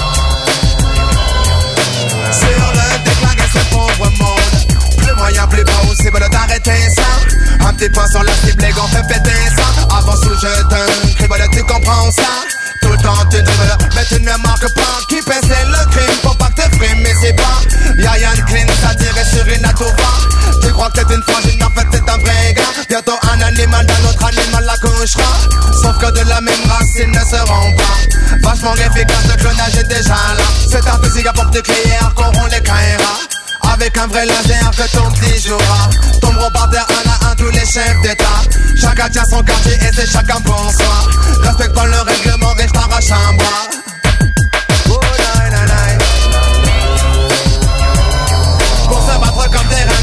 Sur le déclin qu'est ce pauvre monde. Plus moyen, plus possible d'arrêter ça. Un petit point sur la cible et qu'on fait péter ça. Avance ou je te crible, tu comprends ça. Tout le temps tu dribbles, mais tu ne marques pas. Qui paie c'est le crime, faut pas que te frimes, mais c'est pas. Y'a rien de clean, ça tirait sur une atova. Tu crois que t'es une frangine, en fait c'est un vrai gars. Bientôt un animal d'un autre animal l'accouchera. Sauf que de la même race ils ne seront pas. Vachement efficace, le clonage est déjà là. C'est un fusil à pompe nucléaire qu'auront les Kaira. Avec un vrai laser que ton petit jouera. Tomberont par terre un à un tous les chefs d'état. Chacun tient son quartier et c'est chacun pour soi. Respecte pas le règlement et je t'arrache un bras. Oh, nai, nai, nai. Pour se battre comme des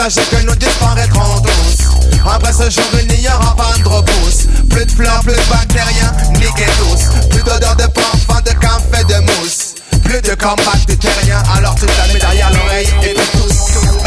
sachez que nous disparaîtrons tous. Après ce jour, il n'y aura pas de repousse. Plus de fleurs, plus de bactériens, ni tous. Plus d'odeur de parfum, de café, de mousse. Plus de comeback de terrien, alors tu la mets derrière l'oreille et puis tous.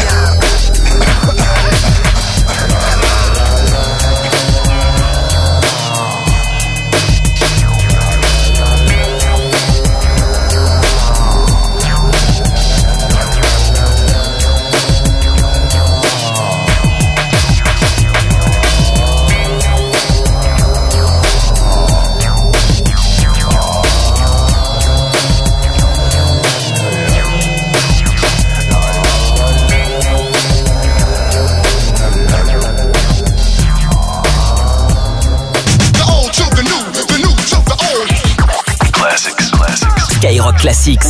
Skyrock Classics.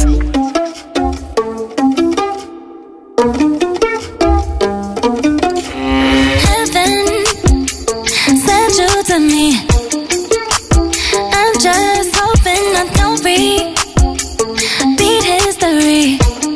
Heaven sent you to me. I'm just hoping I don't repeat history.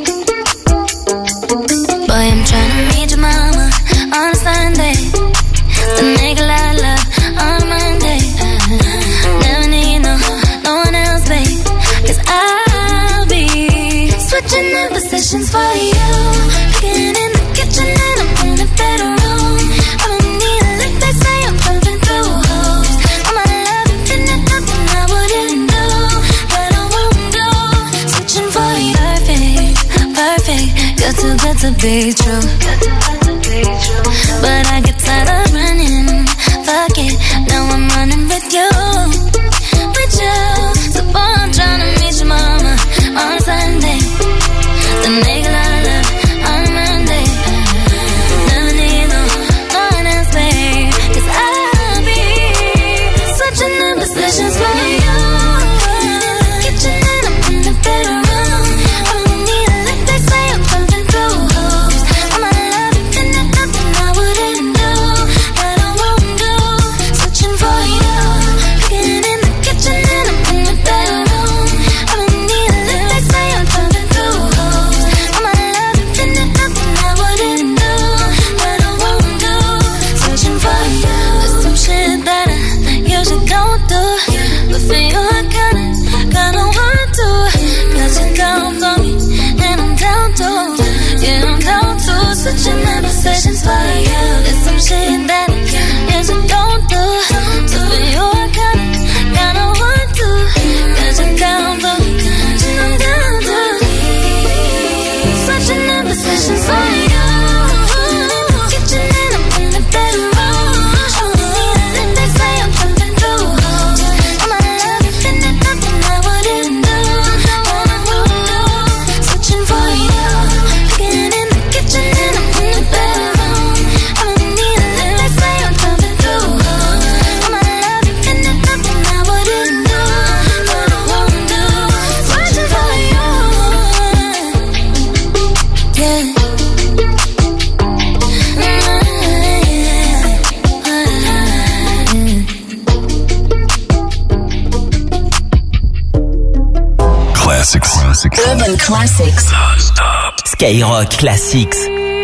Boy, I'm trying to meet your mama on Sunday. The nigga I love on Monday. Never need no, no one else, babe. Cause I'll be switching in positions for you. Cooking in the kitchen and I'm in the bedroom. I don't need a lick, they say I'm pumping through holes. All my love infinite, nothing I wouldn't do, but I won't do. Switching for you, perfect, perfect. You're too good to be true. But I get tired of running. Fuck it, now I'm running with you. With you. So boy, I'm trying to meet your mama on Sunday. The nigga I love on Monday. Never need no, no one else, babe. Cause I'll be switching in positions for you. Kitchen and I'm in the bedroom. I don't need a lick, they say I'm pumping through holes. All my love infinite, nothing I wouldn't do, but I won't do. Switching for you. Cooking in the kitchen and I'm in the bedroom. I don't need a lick, they say I'm pumping through holes. All my love infinite, nothing I wouldn't do, but I won't do. Switching for you. There's some shit that I usually don't do, but for you I kinda, kinda want to. Cause you're down for me, and I'm down to. Yeah, I'm down to. Switching my positions for you. There's some shit that I usually don't do, but for you I kinda, kinda want to. Cause you're down for me, and I'm down to. Switching my positions for you. Kitchen and I'm in the bedroom. I don't need a lick, they say I'm pumping through holes. All my love infinite, nothing I wouldn't do, but I won't do. Switching for you. Cooking in the kitchen and I'm in the bedroom. I don't need a lick, they say I'm pumping through holes. All my love infinite, nothing I wouldn't do, but I won't do. Switching for you. Yeah. Classics. Classics. Urban Classics. Skyrock Classics.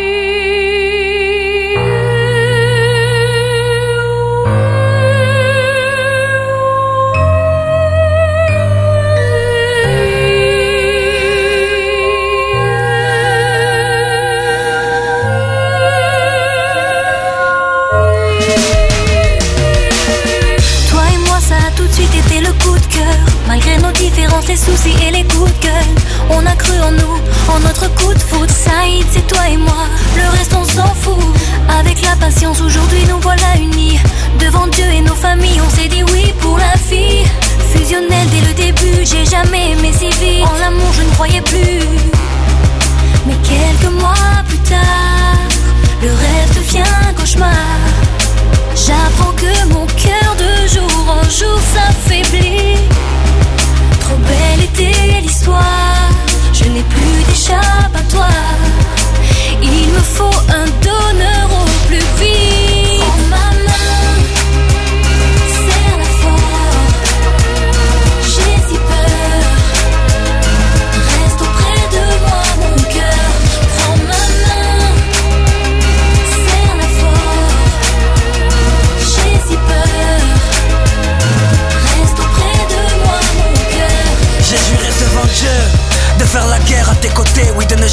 Toi et moi, ça a tout de suite été le coup de cœur. Malgré nos différences, les soucis et les coups de gueule, on a cru en nous, en notre coup de foot. Saïd, c'est toi et moi, le reste on s'en fout. Avec la patience, aujourd'hui nous voilà unis. Devant Dieu et nos familles, on s'est dit oui pour la vie. Fusionnel dès le début, j'ai jamais aimé si vite. En l'amour, je ne croyais plus. Mais quelques mois plus tard, le rêve devient un cauchemar. J'apprends que mon cœur de jour en jour s'affaiblit. Trop belle était l'histoire, je n'ai plus d'échappatoire. Il me faut un donneur au plus vite. Prends ma main, serre-la fort. J'ai si peur, reste auprès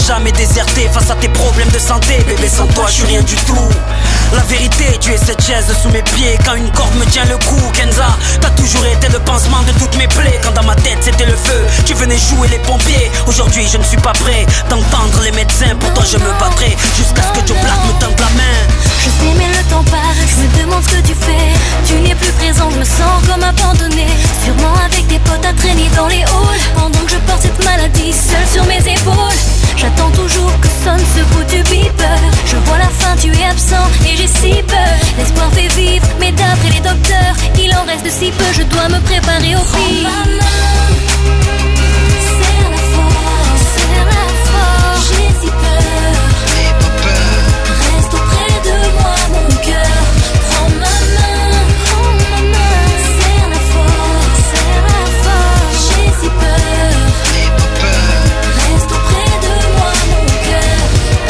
jamais déserté face à tes problèmes de santé. Bébé, sans toi je suis rien du tout. La vérité, tu es cette chaise sous mes pieds quand une corde me tient le cou. Kenza, t'as toujours été le pansement de toutes mes plaies. Quand dans ma tête c'était le feu, tu venais jouer les pompiers. Aujourd'hui je ne suis pas prêt d'entendre les médecins. Pourtant je me battrai jusqu'à ce que Joe Black me tende la main. Je sais mais le temps passe, je me demande ce que tu fais. Tu n'es plus présent, je me sens comme abandonné. Sûrement avec des potes à traîner dans les halls. Pendant que je porte cette maladie seule sur mes épaules. J'attends toujours que sonne ce bout du beeper. Je vois la fin, tu es absent et j'ai si peur. L'espoir fait vivre, mais d'après les docteurs, il en reste si peu, je dois me préparer au pire. Prends ma main, serre la force, serre la force. J'ai si peur, n'aie pas peur. Reste auprès de moi mon cœur. Prends ma main, prends ma main, serre la force, serre la force. J'ai si peur, n'aie pas peur. Reste auprès de moi mon cœur.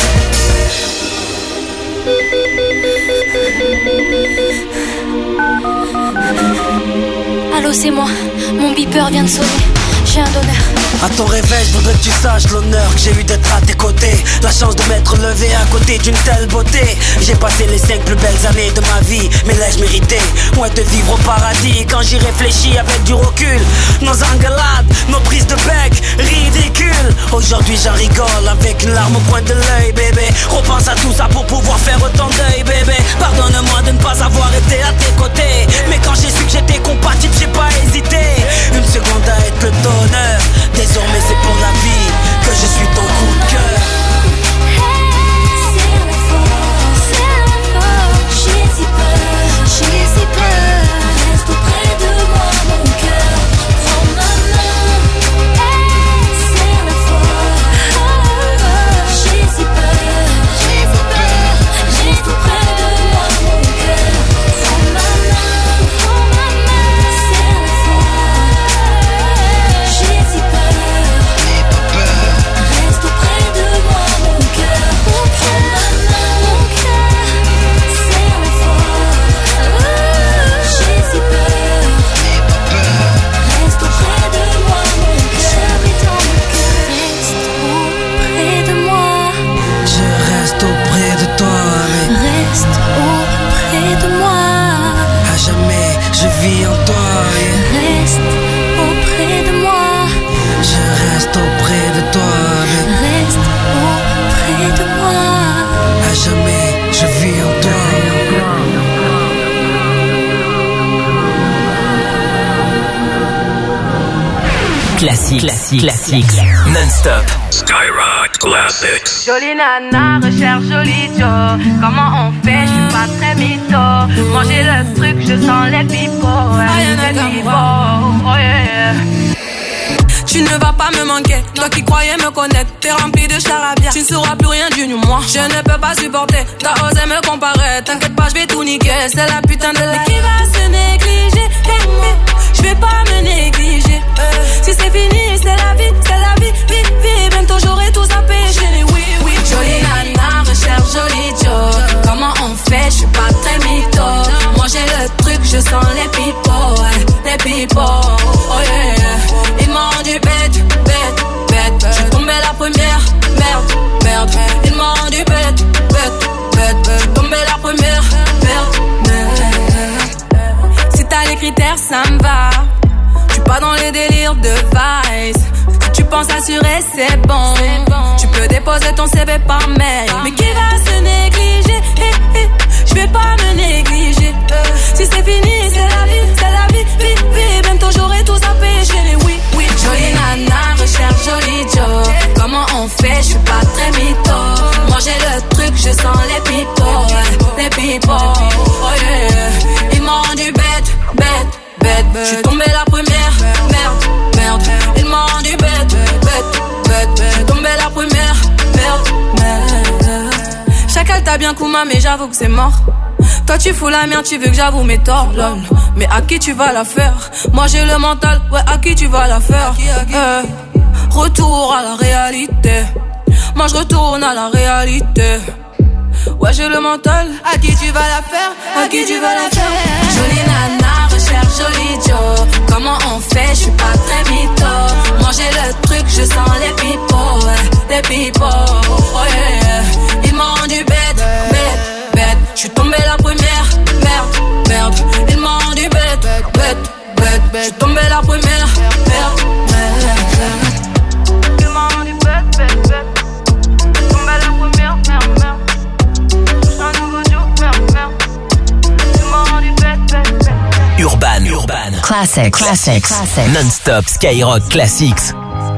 Allô, c'est moi, mon beeper vient de sonner. J'ai un donneur. À ton réveil, je voudrais que tu saches l'honneur que j'ai eu d'être à tes côtés. La chance de m'être levé à côté d'une telle beauté. J'ai passé les cinq plus belles années de ma vie, mais l'ai-je mérité? Moins de vivre au paradis quand j'y réfléchis avec du recul. Nos engueulades, nos prises de bec, ridicules. Aujourd'hui j'en rigole avec une larme au coin de l'œil, bébé. Repense à tout ça pour pouvoir faire autant deuil, bébé. Pardonne-moi de ne pas avoir été à tes côtés, mais quand j'ai su que j'étais compatible, j'ai pas hésité. Une seconde à être le donneur. Désormais c'est pour la vie que je suis ton coup de cœur. Serre la force, serre la force. J'ai si peur, j'ai si peur. Reste auprès de moi mon cœur. Prends ma main, serre la force. J'ai si peur, j'ai si peur. Reste auprès de moi mon cœur. Prends ma main, prends ma main, serre la force. J'ai si peur. Reste auprès de moi mon cœur. Prends ma main, mon cœur. Serre la force. J'ai si peur. Reste auprès de moi mon cœur. Et dans mon cœur. Reste auprès de moi. Je reste auprès de toi, mais Reste auprès de moi. à jamais je vis en toi, yeah. Reste auprès de moi. Je reste auprès de toi, mais Reste auprès de moi. à jamais je vis en toi. Classique, classique, classique, non-stop. Skyrock Classics. Jolie nana, recherche joli Joe. Comment on fait, je suis pas très mytho. Manger le truc, je sens les pipots. Les pipots, oh yeah. Tu ne vas pas me manquer, toi qui croyais me connaître. T'es rempli de charabia, tu ne sauras plus rien du moi. Je ne peux pas supporter, t'as osé me comparer. T'inquiète pas, je vais tout niquer, c'est la putain de la. Mais qui va se négliger? Hey, hey. Je vais pas me négliger. Si c'est fini, c'est la vie, c'est la vie. Vie, vie, bientôt j'aurai tout zappé. Chérie, oui, oui. Jolie nana, recherche joli Joe. Comment on fait, je suis pas très mytho. Manger le truc, je sens les pipots, ouais. Les pipots, oh yeah. Ils m'ont rendu bête, bête, bête. Je suis tombé la première, merde, merde. Ils m'ont rendu bête, bête, bête. Je suis tombé la première, merde, merde. Si t'as les critères, ça me va. Je suis pas dans les délires de vice. Si tu penses assurer, c'est bon. Tu peux déposer ton C V par mail. Mais qui va se négliger? Hey, hey. Je vais pas me négliger. Si c'est fini, c'est la vie, c'est la vie. Vie, vie, bientôt j'aurai tout zappé. Chérie, oui, oui. Jolie nana, recherche joli Joe. Comment on fait, je suis pas très mytho. Manger le truc, je sens les pipots, ouais. Les pipots, oh yeah. Ils m'ont rendu bête, bête, bête. Je suis tombé la première, merde, merde. Ils m'ont rendu bête, bête, bête. Je suis tombé la première, merde, merde. Chacal t'a bien Kuma, mais j'avoue que c'est mort. Toi tu fous la merde, tu veux que j'avoue mes torts, lol. Mais à qui tu vas la faire? Moi j'ai le mental, ouais, à qui tu vas la faire? Euh, retour à la réalité. Moi je retourne à la réalité. Ouais j'ai le mental. À qui tu vas la faire? À qui tu vas la faire? Jolie nana, recherche joli Joe. Comment on fait? Je suis pas très mytho. Manger le truc, je sens les pipots, ouais. Les pipots, tombé la première. Merde, merde. Tu m'as rendu bête, bête, bête. T'es tombé la première, merde, merde. Touche un nouveau jour, merde, merde. Tu m'as rendu bête, bête, bête. Urban, Urban. Classics. Classics. Classics. Non-stop Skyrock Classics.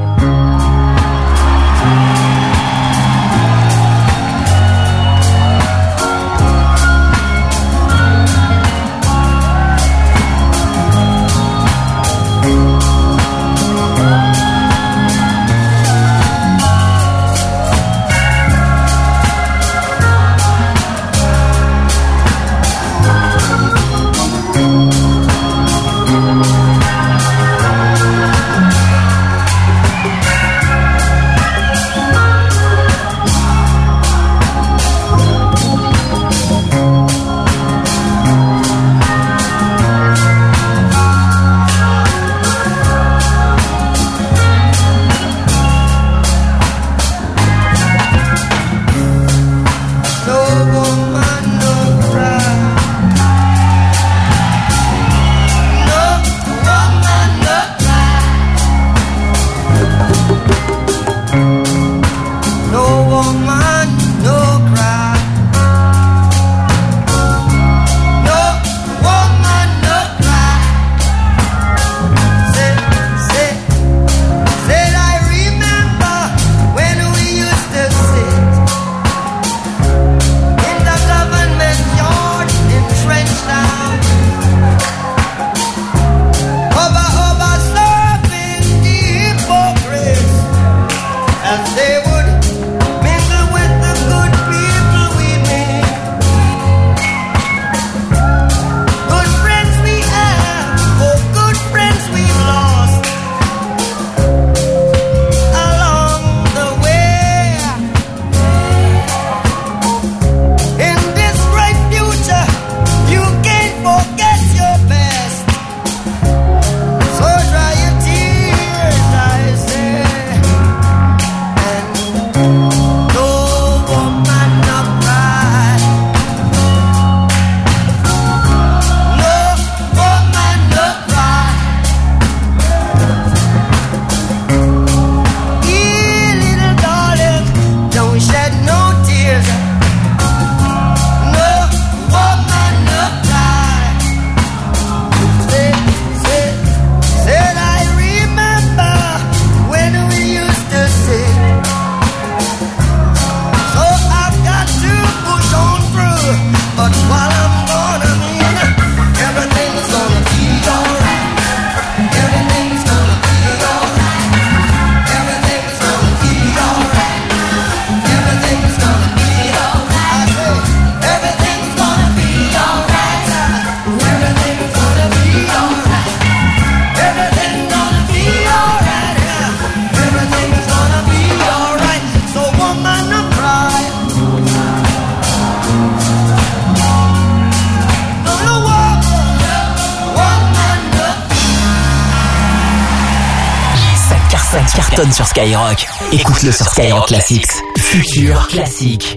Cartonne sur Skyrock. Écoute-le sur Skyrock Classics. Futur classique.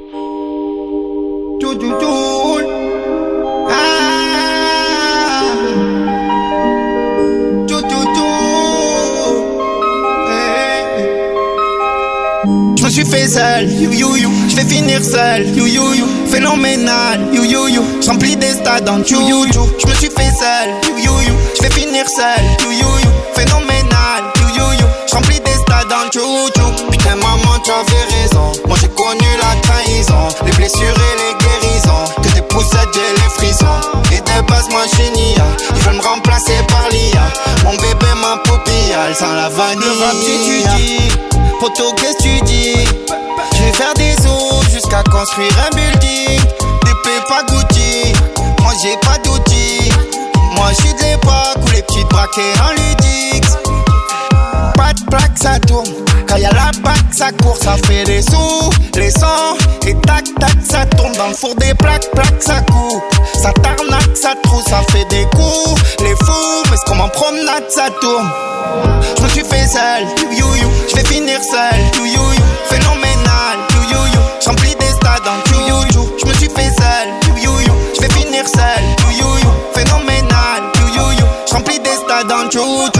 Je me suis fait seul, you you you. Je vais finir seul, you you you. Phénoménal, you you you. J'remplis des stades en you you you. Je me suis fait seul, you you you. Je vais finir seul, you you you. Phénoménal, you you you. J'remplis des stades en you you. Putain maman tu avais raison. Moi j'ai connu la trahison, les blessures et les guérisons. Que des poussettes j'ai les frissons. Et de base moi je suis nia. Ils veulent me remplacer par l'I A. Mon bébé ma poupille, sans la vanille. Le rap tu dis. Poto, qu'est-ce que tu dis? Je vais faire des os jusqu'à construire un building. Des pépas Gucci, moi j'ai pas d'outils. Moi je suis de l'époque où les petites braquées en ludique. Pas de plaque, ça tourne. Quand y'a la bac, ça court, ça fait des sous. Les sons, et tac tac, ça tourne. Dans le four des plaques, plaques, ça coupe. Ça tarnaque, ça trouve, ça fait des coups. Les fous, mais c'est comme en promenade, ça tourne. Je me suis fait seul, you you you. Je vais finir seul, you you you. Phénoménal, you you you. J'remplis des stades en you you you. Je me suis fait seul, you you you. Je vais finir seul, you you you. Phénoménal, you you you. J'remplis des stades en you you.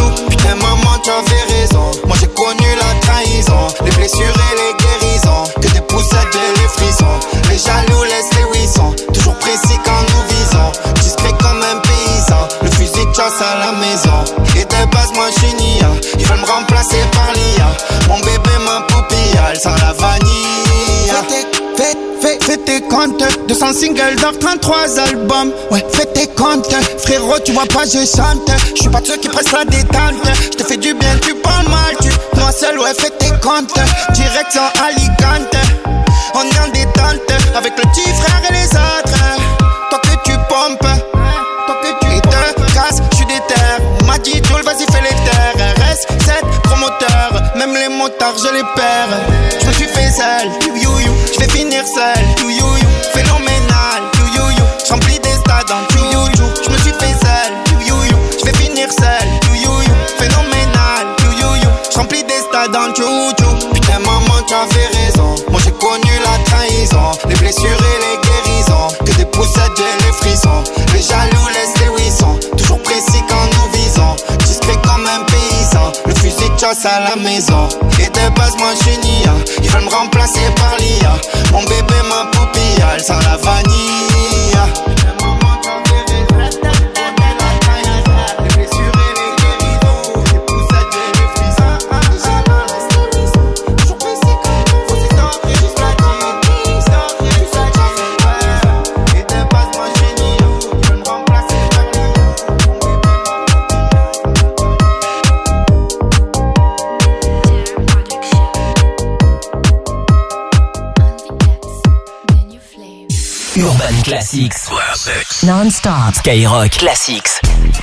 chou. Putain maman tu avais raison. Moi j'ai connu la trahison, les blessures et les guérisons. Que des poussettes et les frissons. Les jaloux laissent les huissons. Toujours précis quand nous visons. Discret comme un paysan. Le fusil de chasse à la maison. Et de base moi j'suis nia. Ils veulent me remplacer par l'I A. Mon bébé ma poupille, elle sent la vanille. Fais, fais, fais tes comptes. deux cents singles dans trente-trois albums. Ouais, fais tes comptes. Frérot, tu vois pas, je chante. Je suis pas de ceux qui pressent la détente. Je te fais du bien, tu parles mal. Tu, moi seul, ouais, fais tes comptes. Direction Alicante. On est en détente. Avec le petit frère et les autres. Toi que tu pompes. Toi que tu te casses, je suis déter. On m'a dit, Joel, vas-y, fais les terres. R S sept promoteurs. Même les motards, je les perds. Je me suis fait seul. You, you, you. Je vais finir seul, you you you, phénoménal, you you you, j'remplis des stades en you you you, je me suis fait seul, you you you, je vais finir seul, you you you, phénoménal, you you you, j'remplis des stades en you you. Putain maman tu avais raison, moi j'ai connu la trahison, les blessures et les guérisons, que des poussettes et les frissons, les jaloux laissent les huissons, toujours précis quand nous visons, discret comme un paysan, le fusil de chasse à la maison, et de base moi j'suis nia, ils veulent me remplacer par l'I A. Mon bébé ma poupille, elle sent la vanille. Urban Classics. Non-stop. Skyrock Classics.